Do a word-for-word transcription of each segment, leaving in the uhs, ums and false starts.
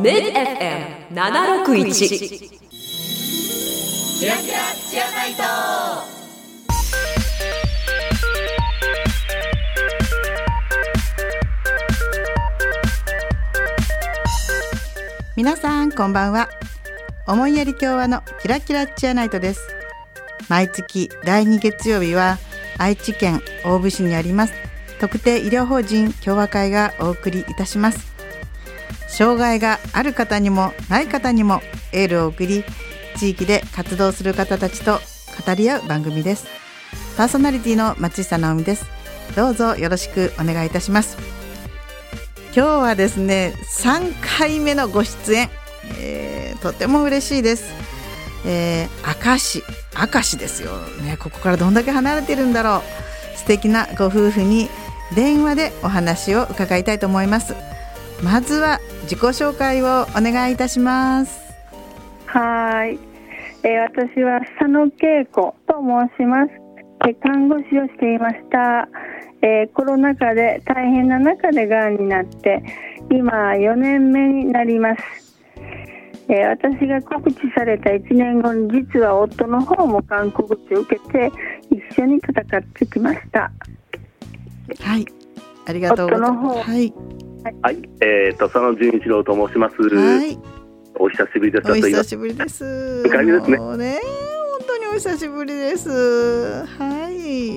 メッド エフエムななろくいち キラキラチアナイト。 皆さんこんばんは。思いやり共和のキラキラチアナイトです。毎月だいに月曜日は愛知県大府市にあります特定医療法人共和会がお送りいたします。障害がある方にもない方にもエールを送り、地域で活動する方たちと語り合う番組です。パーソナリティの松下直美です。どうぞよろしくお願いいたします。今日はですねさんかいめのご出演、えー、とても嬉しいです。えー、明石明石ですよね。ここからどんだけ離れてるんだろう。素敵なご夫婦に電話でお話を伺いたいと思います。まずは自己紹介をお願いいたします。 はい、えー、私は佐野恵子と申します。えー、看護師をしていました。えー、コロナ禍で大変な中でがんになって今よねんめになります。えー、私が告知されたいちねんごに実は夫の方もがん告知を受けて一緒に戦ってきました。 はい、ありがとうございます。はい、 はい、えー、と佐野純一郎と申します。はい、お久しぶりです。 お久しぶりです。 にかいめですね。 もうね、本当にお久しぶりです。はい。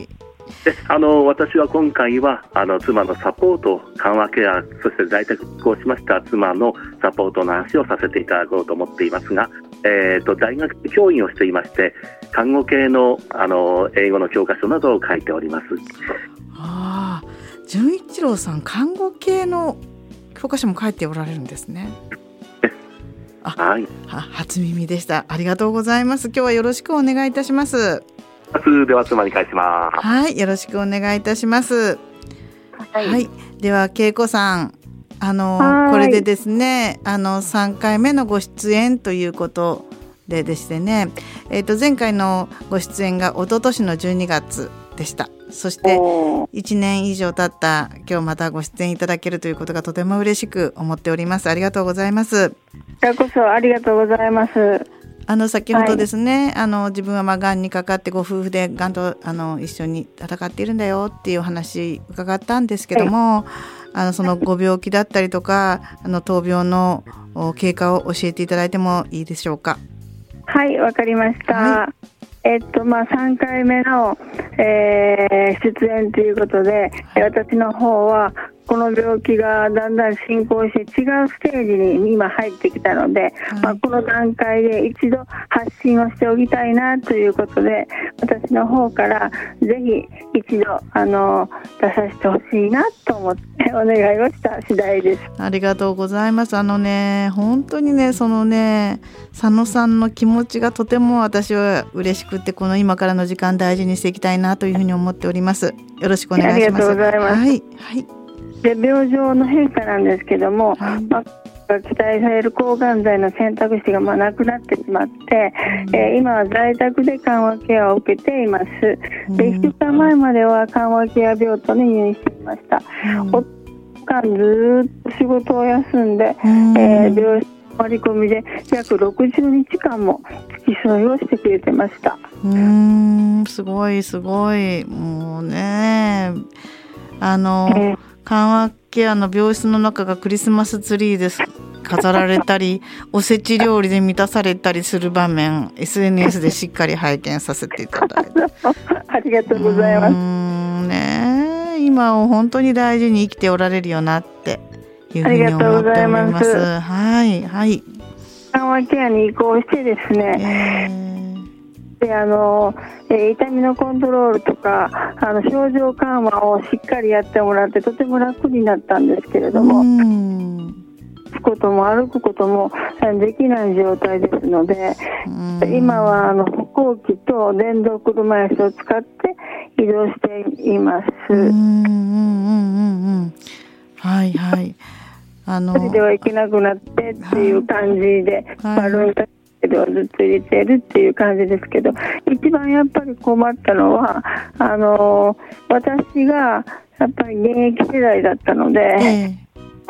であの私は今回はあの妻のサポート、緩和ケア、そして在宅復興しました妻のサポートの話をさせていただこうと思っていますが、えー、と大学教員をしていまして、看護系の、あの英語の教科書などを書いております。 ああ、純一郎さん、看護系の教科書も書いておられるんですね。あ、はい、は初耳でした。ありがとうございます。今日はよろしくお願いいたします。 では妻に返します。 はい、よろしくお願いいたします。はい、はい、では恵子さん、あのこれでですね、あのさんかいめのご出演ということででしてね、えー、と前回のご出演が一昨年のじゅうにがつでした。そしていちねん以上経った今日またご出演いただけるということがとても嬉しく思っております。ありがとうございます。 こちらこそありがとうございます。 あの先ほどですね、はい、あの自分はまあがんにかかってご夫婦でがんとあの一緒に戦っているんだよっていうお話伺ったんですけども、はい、あのそのご病気だったりとかあの闘病の経過を教えていただいてもいいでしょうか。 はい、わかりました。はい、えっとまあ、さんかいめの、えー、出演ということで、はい、私の方はこの病気がだんだん進行して違うステージに今入ってきたので、はい、まあ、この段階で一度発信をしておきたいなということで、私の方からぜひ一度あの出させてほしいなと思ってお願いをした次第です。 ありがとうございます。あのね、本当にね、そのね佐野さんの気持ちがとても私は嬉しくて、この今からの時間大事にしていきたいなというふうに思っております。よろしくお願いします。 ありがとうございます。 はい、はい、 で病状の変化なんですけども、はい、まあ、期待される抗がん剤の選択肢がまあなくなってしまって、うん、えー、今は在宅で緩和ケアを受けています。うん、でいっしゅうかんまえまでは緩和ケア病棟に入院していました。うん、夫がずっと仕事を休んで、うん、えー、病室割り込みで約ろくじゅうにちかんも付き添いをしてくれてました。 うーん、すごいすごい。もうね、あの、えー緩和ケアの病室の中がクリスマスツリーです飾られたりおせち料理で満たされたりする場面 エスエヌエス でしっかり拝見させていただいてありがとうございます。 うーん、ね、今を本当に大事に生きておられるよなっていうふうに思っております。はいはい。 緩和ケアに移行してですね、えーであのえー、痛みのコントロールとかあの症状緩和をしっかりやってもらってとても楽になったんですけれども、立つことも歩くこともできない状態ですので、今はあの歩行器と電動車椅子を使って移動しています。うんうんうんうん、はいはい。あのそれでは行けなくなってっていう感じで、はい、バルーンタではずっと入れているっていう感じですけど、一番やっぱり困ったのはあの私がやっぱり現役世代だったので、えー、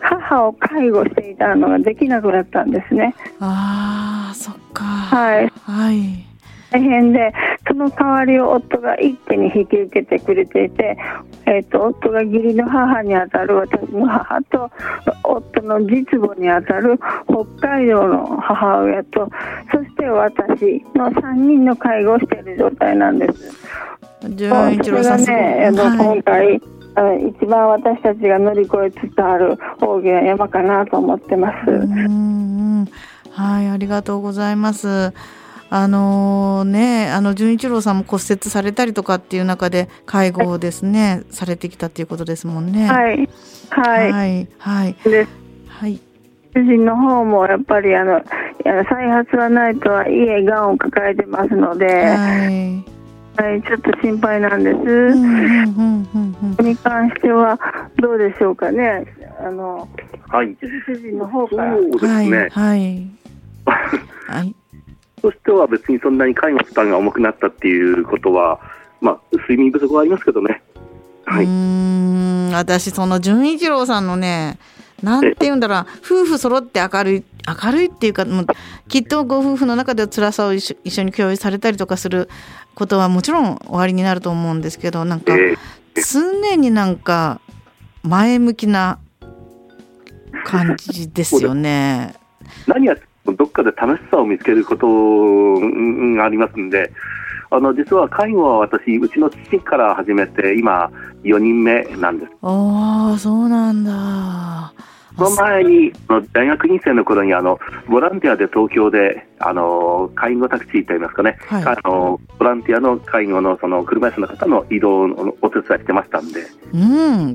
母を介護していたのができなくなったんですね。 ああ、そっか。 はい、 はい。 大変で、その代わりを夫が一手に引き受けてくれていて、えー、と夫が義理の母にあたる私の母と、夫の実母にあたる北海道の母親と、そして私のさんにんの介護をしている状態なんです。 純一郎さん、 それがね、あの、 はい、 今回あの一番私たちが乗り越えつつある大きな山かなと思ってます。 うん、うん、はい、ありがとうございます。あのー、ね、あの純一郎さんも骨折されたりとかっていう中で介護をですね、はい、されてきたっていうことですもんね。 はいはいはいはいです。 はい。 主人の方もやっぱりあの再発はないとはいえがんを抱えてますので、はいはい、ちょっと心配なんです。これに関してはどうでしょうかね。あの、 はい、 主人の方から。 そうですね。 はい。はい。 としては別にそんなに介護負担が重くなったっていうことは、まあ睡眠不足はありますけどね。はい。 うーん、私その純一郎さんのね、なんて言うんだろう、夫婦揃って明るい明るいっていうか、もうきっとご夫婦の中で辛さを一緒、一緒に共有されたりとかすることはもちろん終わりになると思うんですけど、なんか常になんか前向きな感じですよね。 何やどっかで楽しさを見つけることがありますんで、あの実は介護は私うちの父から始めて今よにんめなんです。 ああ、そうなんだ。 その前に大学に生の頃にあのボランティアで東京であの介護タクシーといいますかね、はい、あのボランティアの介護のその車椅子の方の移動のお手伝いしてましたんで、 うん、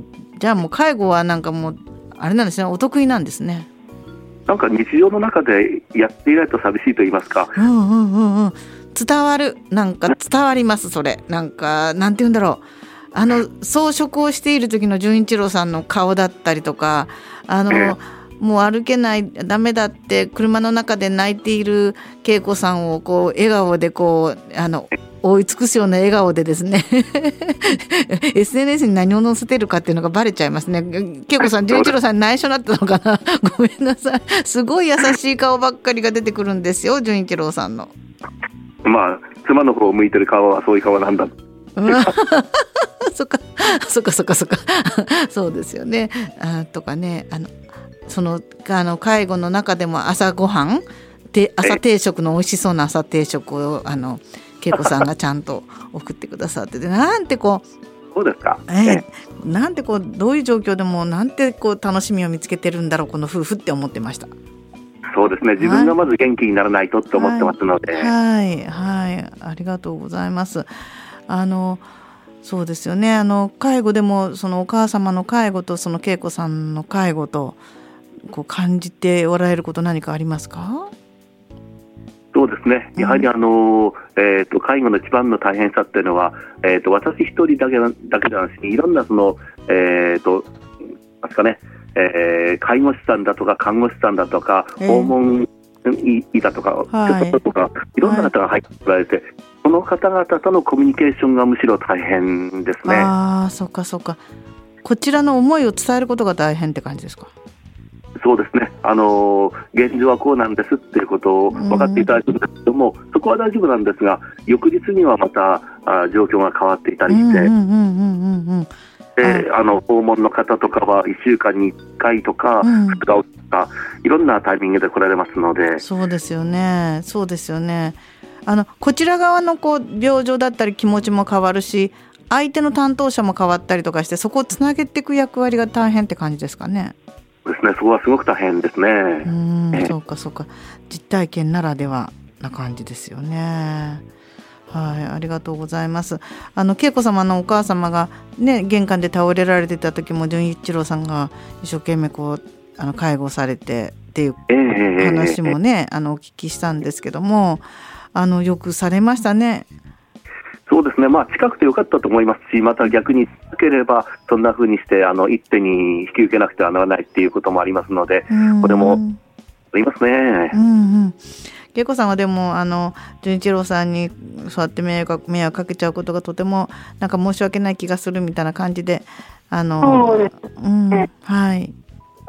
じゃあもう介護はなんかもうあれなんですね、お得意なんですね。 なんか日常の中でやっていないと寂しいと言いますか、 うんうんうんうん、伝わる、なんか伝わります。それなんかなんて言うんだろう、あの装飾をしている時の純一郎さんの顔だったりとか、あの、えー、もう歩けないダメだって車の中で泣いている恵子さんをこう笑顔でこうあの覆い尽くすような笑顔でですねエスエヌエス に何を載せてるかっていうのがバレちゃいますね。恵子さん、純一郎さんに内緒になってたのかなごめんなさい。すごい優しい顔ばっかりが出てくるんですよ、純一郎さんの。 まあ妻の方を向いてる顔はそういう顔なんだそっかそっかそっかそっかそうですよね。あとかね、あのそのあの介護の中でも朝ごはんで朝定食の美味しそうな朝定食をあの恵子さんがちゃんと送ってくださってて、なんてこうそうですか、 えー、なんてこうどういう状況でもなんてこう楽しみを見つけてるんだろうこの夫婦って思ってました。 そうですね、自分がまず元気にならないとって思ってますので、 はいはいはい、ありがとうございます。あのそうですよね、あの介護でもそのお母様の介護とその恵子さんの介護とこう感じておられること何かありますか？ そうですね、やはりあの、うんえー、と介護の一番の大変さっていうのは、えー、と私一人だけだけじゃなくていろんなその、えー、となんですかね、えー、介護士さんだとか看護師さんだとか、えー、訪問医だとか、はい、とかいろんな方が入っておられて、はい、その方々とのコミュニケーションがむしろ大変ですね。 ああ、そっかそっか。こちらの思いを伝えることが大変って感じですか？ そうですね、あのー、現状はこうなんですっていうことを分かっていただくんですけども、そこは大丈夫なんですが、翌日にはまたあ状況が変わっていたりして、であの訪問の方とかはいっしゅうかんにいっかいとか、うん、ふつかとかいろんなタイミングで来られますので。 そうですよね、そうですよね。あのこちら側のこう病状だったり気持ちも変わるし、相手の担当者も変わったりとかして、そこをつなげていく役割が大変って感じですかね？ ですね、そこはすごく大変ですね。 うん、えそうかそうか、実体験ならではな感じですよね。はい、ありがとうございます。あの恵子様のお母様が、ね、玄関で倒れられてた時も純一郎さんが一生懸命こうあの介護されてっていう話もね、えー、あのお聞きしたんですけども、あのよくされましたね。 そうですね、まあ、近くてよかったと思いますし、また逆になければそんな風にしてあの一手に引き受けなくてはならないっていうこともありますので、これもありますね。 うんうん、恵子さんはでもあの純一郎さんにそうやって迷惑、迷惑かけちゃうことがとてもなんか申し訳ない気がするみたいな感じで、あの、 そうですね、 うん、はい、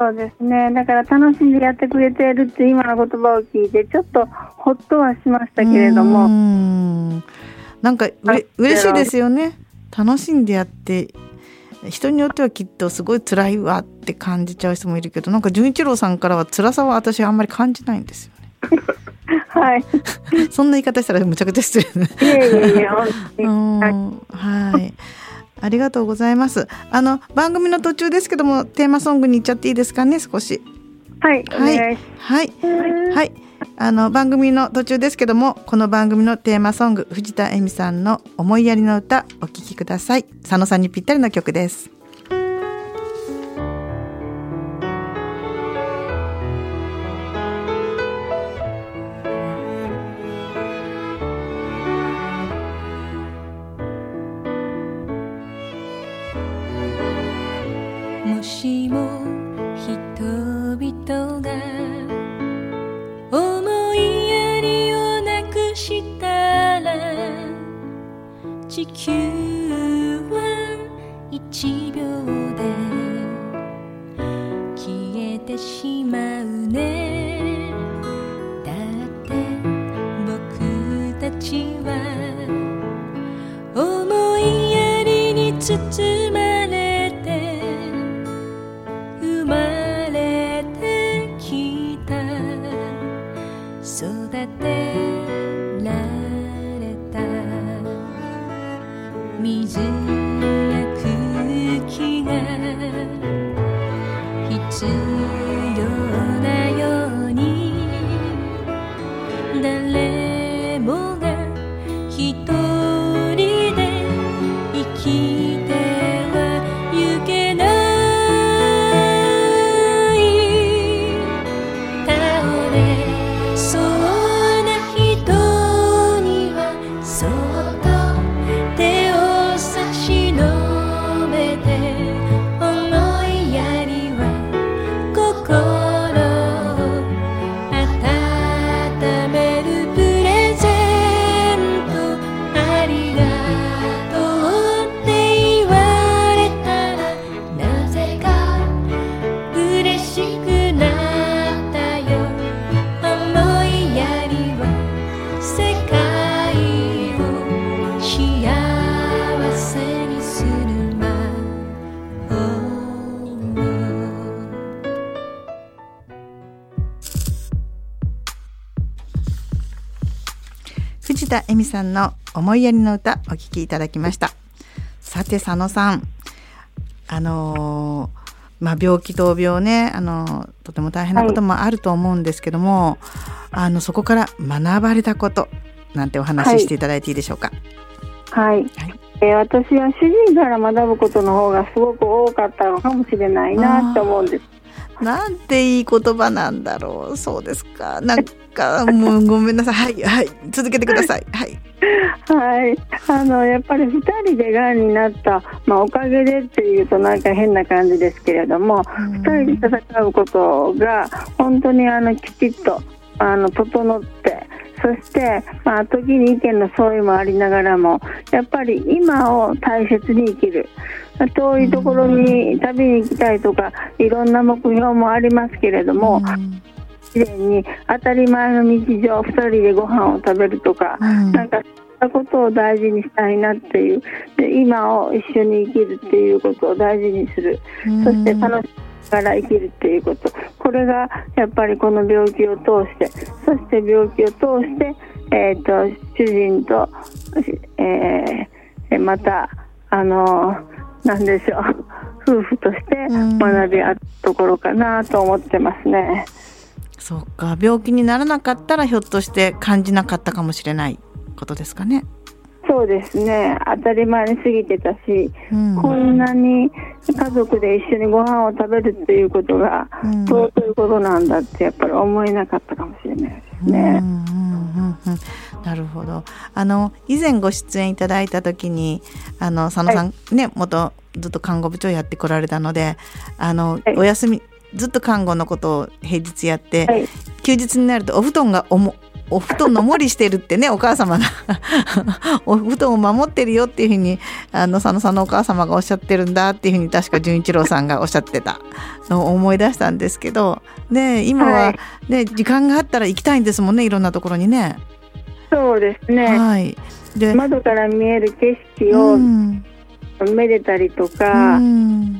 そうですね。だから楽しんでやってくれているって今の言葉を聞いてちょっとほっとはしましたけれども、 うーんなんかうれ嬉しいですよね。楽しんでやって人によってはきっとすごい辛いわって感じちゃう人もいるけど、なんか純一郎さんからは辛さは私あんまり感じないんですよね。 はいそんな言い方したらむちゃくちゃ失礼ね。 いえいえいえ本当にうんはいありがとうございます。あの番組の途中ですけどもテーマソングに行っちゃっていいですかね。少しはいおはい願いしはいます。 はいあの番組の途中ですけどもこの番組のテーマソング藤田恵美さんの思いやりの歌お聴きください。佐野さんにぴったりの曲です。 もしも人々が思いやりをなくしたら地球は一秒で消えてしまうね。だって僕たちは思いやりに包まれて生まれてきた、育てられた。水や空気が必要なように誰もが一人で生きてはゆけない。倒れそうな人にはそっと手を差し伸べて、思いやりは心を温めるプレゼント。ありがとうって言われたらなぜか嬉しくなったよ。思いやりは世界を幸せにする魔法。 藤田恵美さんの思いやりの歌お聴きいただきました。さて佐野さん、あのーまあ、病気闘病ね、あのーとても大変なこともあると思うんですけども、あのそこから学ばれたことなんてお話ししていただいていいでしょうか。 はい、 はいえー私は主人から学ぶことの方がすごく多かったのかもしれないなって思うんです。 なんていい言葉なんだろう。そうですか。なんかもうごめんなさい。はいはい続けてください。はいはい、あのやっぱりふたりでがんになった、まあ、おかげでっていうとなんか変な感じですけれども、ふたりで戦うことが本当にあのきちっとあの整って、そして、まあ、時に意見の相違もありながらもやっぱり今を大切に生きる。遠いところに旅に行きたいとかいろんな目標もありますけれども、自然に当たり前の日常ふたりでご飯を食べるとか、うん、なんかそういったことを大事にしたいなっていう、で今を一緒に生きるっていうことを大事にする、うん、そして楽しみながら生きるっていうこと、これがやっぱりこの病気を通して、そして病気を通して、えー、と主人と、えー、またあのなんでしょう夫婦として学び合ったところかなと思ってますね。 うん、そうか、病気にならなかったらひょっとして感じなかったかもしれないことですかね。 そうですね、当たり前に過ぎてたし、うん、こんなに家族で一緒にご飯を食べるっていうことが、うん、尊いことなんだってやっぱり思えなかったかもしれないですね。うんうんうんうん、 なるほど。あの以前ご出演いただいた時にあの佐野さん、はい、ね、元ずっと看護部長やってこられたので、あの、はい、お休みずっと看護のことを平日やって、はい、休日になるとお布団が重お布団の守りしてるってねお母様がお布団を守ってるよっていうふうにあの佐野さんのお母様がおっしゃってるんだっていうふうに確か純一郎さんがおっしゃってたのを思い出したんですけど、で今は、ね、はい、時間があったら行きたいんですもんね、いろんなところにね。 そうですね、 はい、で窓から見える景色をめでたりとか、うん、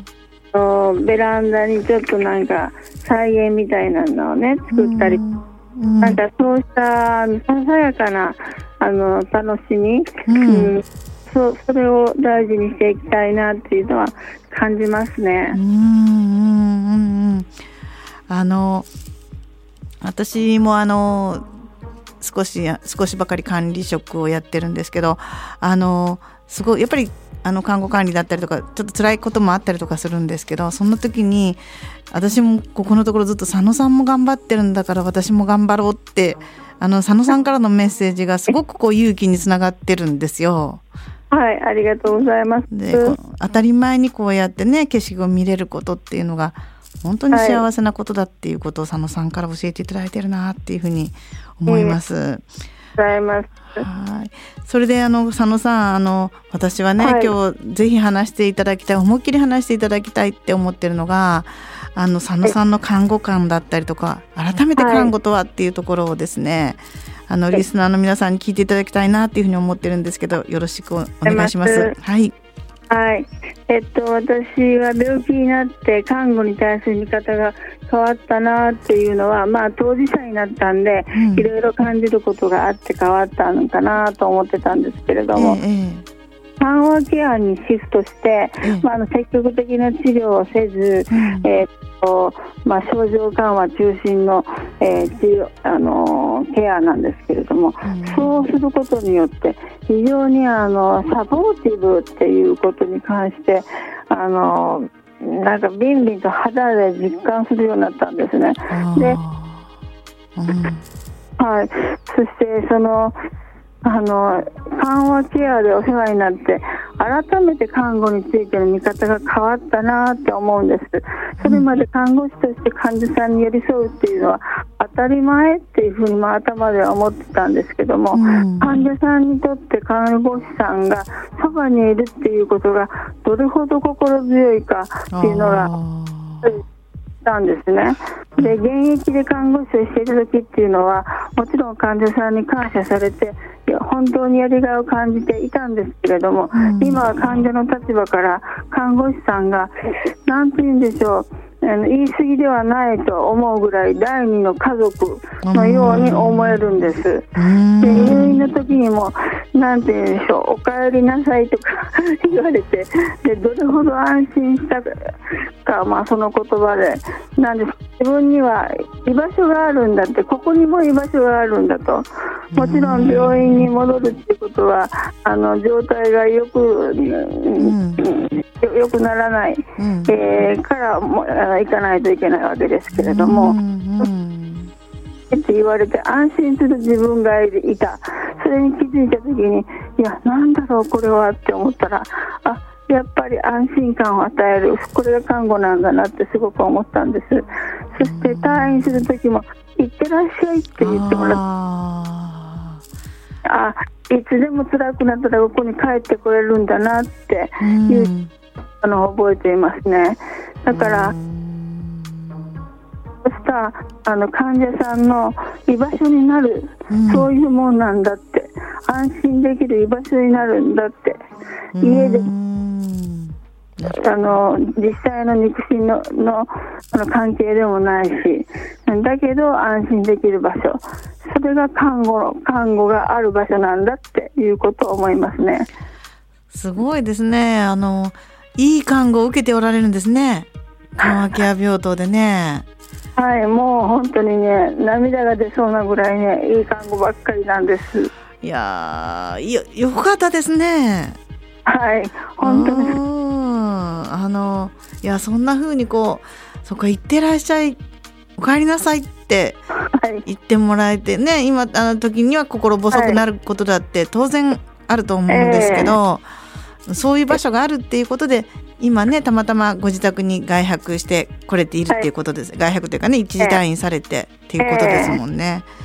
ベランダにちょっとなんか菜園みたいなのをね作ったり、うんうん、なんかそうしたささやかなあの楽しみ、うんうん、そ, それを大事にしていきたいなっていうのは感じますね。 うんうんうん、あの私もあの少し少しばかり管理職をやってるんですけど、あのすごいやっぱりあの看護管理だったりとかちょっと辛いこともあったりとかするんですけど、その時に私もここのところずっと佐野さんも頑張ってるんだから私も頑張ろうってあの佐野さんからのメッセージがすごくこう勇気につながってるんですよ。 はい、ありがとうございます。 で当たり前にこうやってね景色を見れることっていうのが本当に幸せなことだっていうことを佐野さんから教えていただいてるなっていうふうに思います。 ありがとうございます。 はい、それであの佐野さん、あの私はね、はい、今日ぜひ話していただきたい、思いっきり話していただきたいって思ってるのがあの佐野さんの看護官だったりとか改めて看護とはっていうところをですね、はい、あのリスナーの皆さんに聞いていただきたいなっていうふうに思ってるんですけど、よろしくお願いします。はい、 はい、えっと、私は病気になって看護に対する見方が変わったなっていうのは、まあ、当事者になったんで、うん、いろいろ感じることがあって変わったのかなと思ってたんですけれども、ええ、緩和ケアにシフトして、ええ、まあ、あの積極的な治療をせず、うん、えーとまあ、症状緩和中心の、えー治療あのー、ケアなんですけれども、うん、そうすることによって非常にあのサポーティブっていうことに関してあのなんかビンビンと肌で実感するようになったんですね。で、うん、はい、そしてそのあの緩和ケアでお世話になって改めて看護についての見方が変わったなって思うんです。それまで看護師として患者さんに寄り添うっていうのは当たり前っていうふうにまあ頭では思ってたんですけども、うん、患者さんにとって看護師さんがそばにいるっていうことがどれほど心強いかっていうのがたんですね。で、現役で看護師をしていた時っていうのはもちろん患者さんに感謝されていや本当にやりがいを感じていたんですけれども、うん、今は患者の立場から看護師さんが何て言うんでしょう、あの言い過ぎではないと思うぐらい第二の家族のように思えるんです。で、入院の時にもなんて言うんでしょう、お帰りなさいとか言われて、でどれほど安心したか、まあ、その言葉でなんです、自分には居場所があるんだって、ここにも居場所があるんだと。もちろん病院に戻るってことはあの状態がよく、うん良くならない、うん、えー、からも行かないといけないわけですけれども、うんうん、って言われて安心する自分がいた。それに気づいた時にいやなんだろうこれはって思ったら、あやっぱり安心感を与える、これが看護なんだなってすごく思ったんです。そして退院する時もいってらっしゃいって言ってもらって、ああいつでも辛くなったらここに帰ってこれるんだなっていう、うん、あの覚えていますね。だからそうしたあの患者さんの居場所になる、うん、そういうもんなんだって、安心できる居場所になるんだって、うん、家であの実際の肉親 の, の, あの関係でもないし、だけど安心できる場所、それが看護看護がある場所なんだっていうことを思いますね。 すごいですね。あのいい看護を受けておられるんですね、緩和ケア病棟でね。 はい、もう本当にね涙が出そうなぐらいねいい看護ばっかりなんです。 いやー よ, よかったですね。 はい、本当にあのいやそんな風にこうそこ行ってらっしゃいお帰りなさいって言ってもらえてね、はい、今あの時には心細くなることだって当然あると思うんですけど、えー、そういう場所があるっていうことで今ねたまたまご自宅に外泊して来れているっていうことです、はい、外泊というかね一時退院されてっていうことですもんね、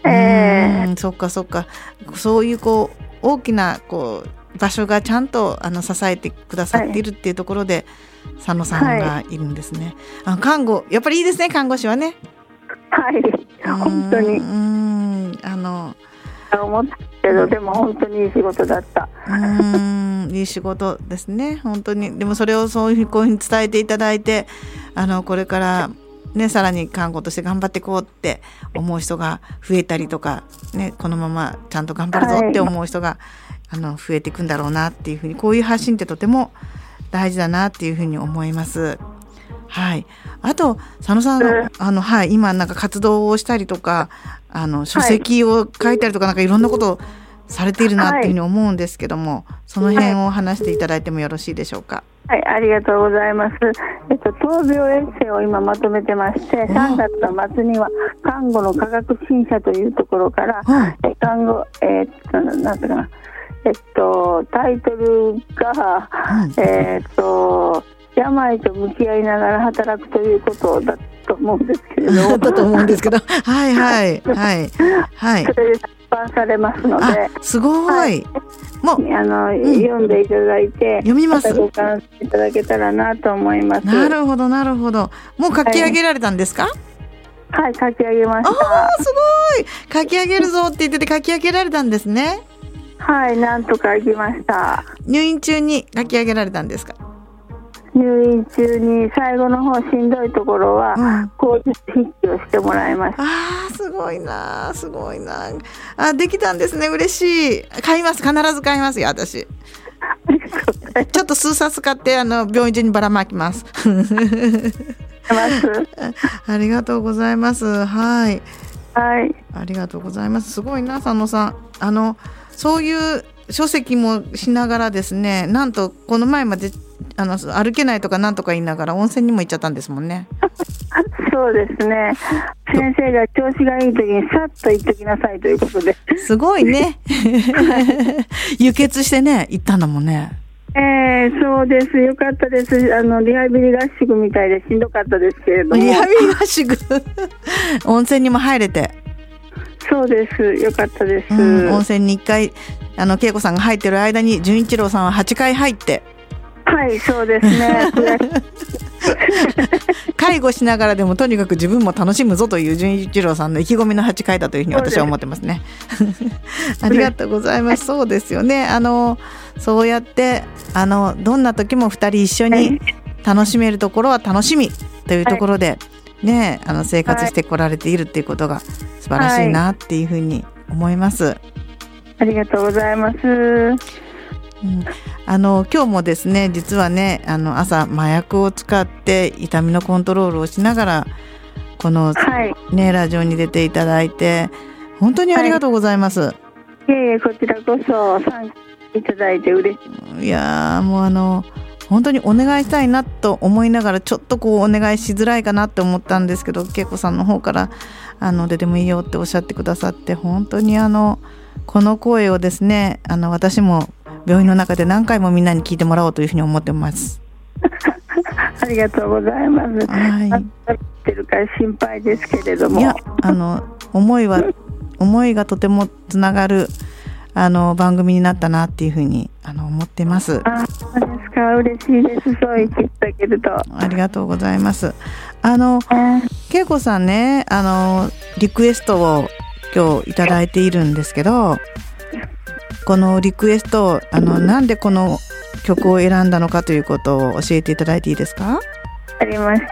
えうんそっかそっか。そういうこう大きなこう場所がちゃんとあの支えてくださっているっていうところで、佐野さんがいるんですね。あ看護やっぱりいいですね、看護師はね。 はい本当にうんあの思ったけど、でも本当にいい仕事だった。 うんいい仕事ですね本当に。でもそれをそういうふうにこういうふうに伝えていただいて、あのこれからねさらに看護として頑張っていこうって思う人が増えたりとかね、このままちゃんと頑張るぞって思う人が、はい、あの増えていくんだろうなっていうふうに、こういう発信ってとても大事だなっていうふうに思います。はい。あと佐野さん、うん、あのはい今なんか活動をしたりとか、あの書籍を書いたりとか、なんかいろんなことをされているなっていうふうに思うんですけども、はい、その辺を話していただいてもよろしいでしょうか。 はい、ありがとうございます。えっと、闘病エッセイを今まとめてまして、さんがつの末には看護の科学審査というところから、うん、え看護、えー、っと、なんていうかな、えっと、タイトルが、うん、えっと、病と向き合いながら働くということだと思うんですけれどだと思うんですけど、はいはいはいはい。 それで出版されますので、 すごい。はい、 もうあの、うん、読んでいただいて、 読みます。 ご感想いただけたらなと思います。 なるほどなるほど。もう書き上げられたんですか？ はい、書き上げました。 あーすごい。書き上げるぞって言ってて書き上げられたんですね。 はい、なんとか書きました。 入院中に書き上げられたんですか？ 入院中に最後の方しんどいところは、うん、口述筆記をしてもらいました。 あーすごいなすごいなあ、できたんですね。嬉しい。買います、必ず買いますよ私。ちょっと数冊買ってあの病院中にばらまきます。ありがとうございます。はいはい、 ありがとうございます。すごいな佐野さん。あのそういう書籍もしながらですね、なんとこの前まであの歩けないとかなんとか言いながら温泉にも行っちゃったんですもんね。 そうですね、先生が調子がいい時にさっと行ってきなさいということで。 すごいね。輸血してね行ったんだもんね。 えー、そうです、よかったです。あのリハビリ合宿みたいでしんどかったですけれども。 リハビリ合宿温泉にも入れて。 そうです、よかったです。 うん、温泉にいっかいあの恵子さんが入ってる間に純一郎さんははちかい入って。 はい、そうですね。 介護しながらでもとにかく自分も楽しむぞという純一郎さんの意気込みのはちかいだというふうに私は思ってますね。ありがとうございます。そうですよね。あのそうやってあのどんな時もふたり一緒に楽しめるところは楽しみというところで、ね、あの生活してこられているっていうことが素晴らしいなっていうふうに思います。はい、 ありがとうございます。 うん、あの今日もですね、実はねあの朝麻薬を使って痛みのコントロールをしながらこの、はいね、ラジオに出ていただいて本当にありがとうございます。はい、 いえいえ、こちらこそ参加いただいて嬉しい。 いやもうあの本当にお願いしたいなと思いながらちょっとこうお願いしづらいかなって思ったんですけど、恵子さんの方からあの出てもいいよっておっしゃってくださって本当にあのこの声をですねあの私も病院の中で何回もみんなに聞いてもらおうというふうに思ってます。 ありがとうございます。はい。ってるから心配ですけれども。 いやあの思いは思いがとてもつながるあの番組になったなっていうふうにあの思ってます。 あ、そうですか。嬉しいです。そう言っていただけると。 ありがとうございます。あの恵子さんね、あのリクエストを今日いただいているんですけど。このリクエストあのなんでこの曲を選んだのかということを教えていただいていいですか？ ありました。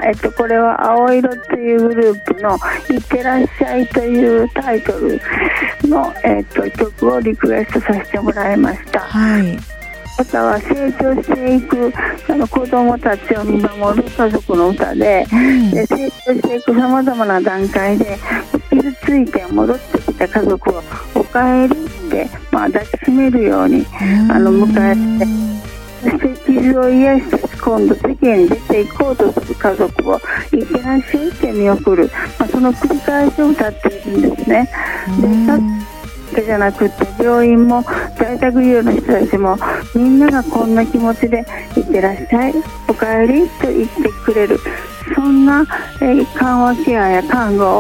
えっとこれは青色っていうグループのいってらっしゃいというタイトルの、えっと、曲をリクエストさせてもらいました。はい。または成長していくあの子どもたちを見守る家族の歌で、うん、で成長していくさまざまな段階で傷ついて戻ってきた家族をおかえりって、まあ、抱きしめるようにあの迎えて、そして傷を癒して今度世間に出ていこうとする家族をいってらっしゃいって見送る、まあ、その繰り返しを歌っているんですね。でだけじゃなくて病院も在宅医療の人たちもみんながこんな気持ちでいってらっしゃいおかえりと言ってくれる、そんな、えー、緩和ケアや看護をい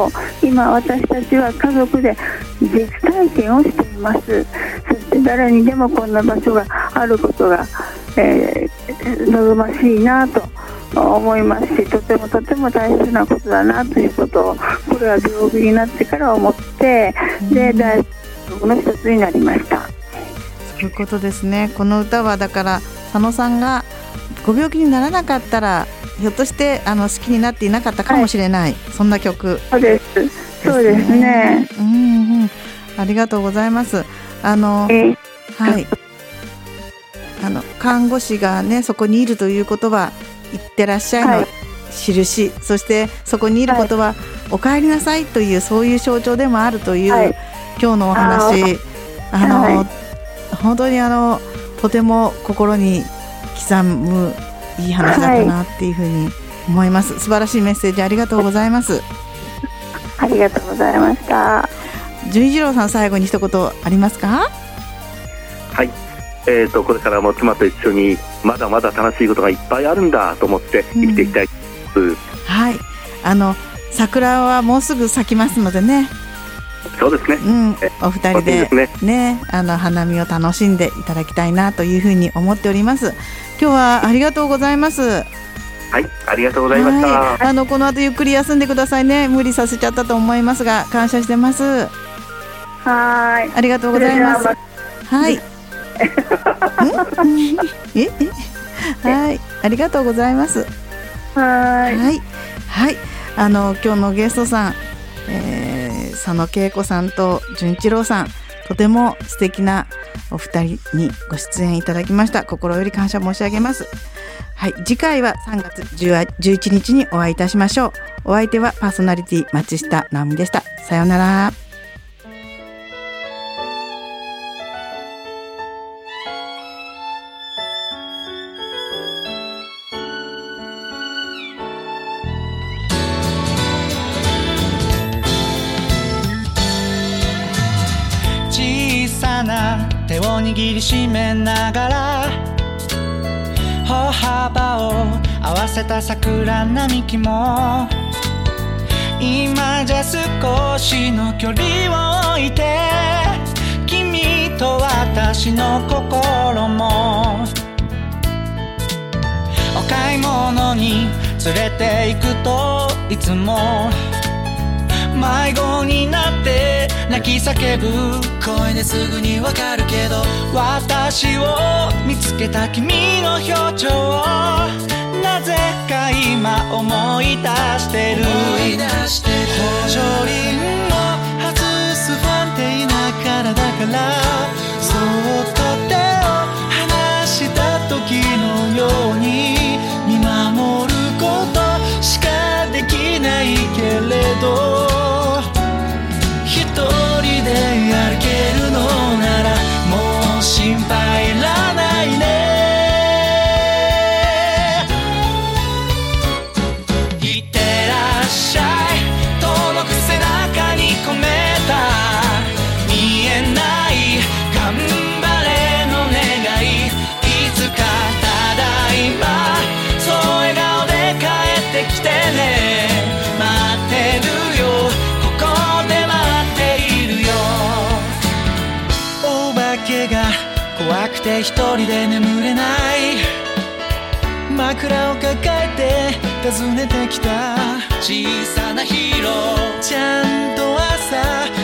今私たちは家族で実体験をしています。そして誰にでもこんな場所があることが、えー、望ましいなと思いますし、とてもとても大切なことだなということを、これは病気になってから思って、で大学の一つになりました。 そういうことですね。この歌はだから佐野さんがご病気にならなかったらひょっとしてあの好きになっていなかったかもしれない、はい、そんな曲。 そうですそうですね、 うんうん、ありがとうございます。あの、 えー、 はい、あの看護師がねそこにいるということは行ってらっしゃいの印、はい、そしてそこにいることは、はい、お帰りなさいというそういう象徴でもあるという、はい、今日のお話、あの、はい、本当にあのとても心に刻むいい話だったなっていうふうに思います、はい、素晴らしいメッセージありがとうございます。 ありがとうございました。 純一郎さん、最後に一言ありますか？ はい、えーと、これからも妻と一緒にまだまだ楽しいことがいっぱいあるんだと思って生きていきたいです、うん、はい、 あの桜はもうすぐ咲きますのでね。 そうですね、 うん、お二人で、ねね、あの花見を楽しんでいただきたいなというふうに思っております。今日はありがとうございます。 はい、ありがとうございました、はい、 あのこの後ゆっくり休んでくださいね。無理させちゃったと思いますが感謝してます。 はい、 ありがとうございます。はいええはい、ありがとうございます。 はいはい、はい、あの今日のゲストさん、えー、佐野恵子さんと純一郎さん、とても素敵なお二人にご出演いただきました。心より感謝申し上げます。はい、次回はさんがつじゅういちにちにお会いいたしましょう。お相手はパーソナリティ松下直美でした。さようなら。 手を握りしめながら歩幅を合わせた桜並木も今じゃ少しの距離を置いて君と私の心もお買い物に連れて行くといつも迷子になって泣き叫ぶ声ですぐにわかるけど私を見つけた君の表情をなぜか今思い出してる補助輪を外す不安定な体からそっと手を離した時のように見守ることしかできないけれど一人で歩けるのならもう心配いらないね。いってらっしゃい届く背中に込めた見えない頑張れの願いいつかただいまそう笑顔で帰ってきてね待ってるよ怖くて一人で眠れない枕を抱えて訪ねてきた小さなヒーローちゃんと朝